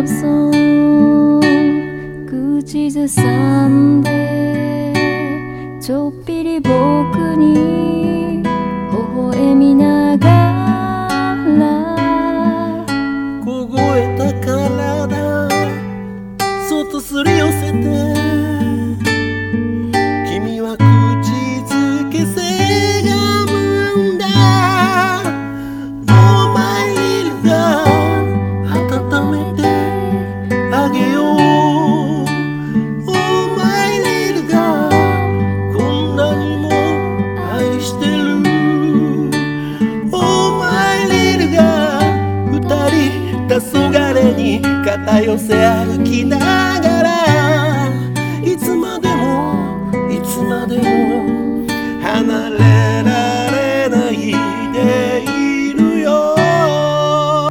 ラブソング口ずさんでちょっぴり僕に微笑みながら凍えた体そっとすり寄せて君は口づけせがむんだ Oh my little girl 温めてあげよう Oh my little girl こんなにも愛してる Oh my little girl 二人黄昏に肩寄せ歩きながらいつまでもいつまでも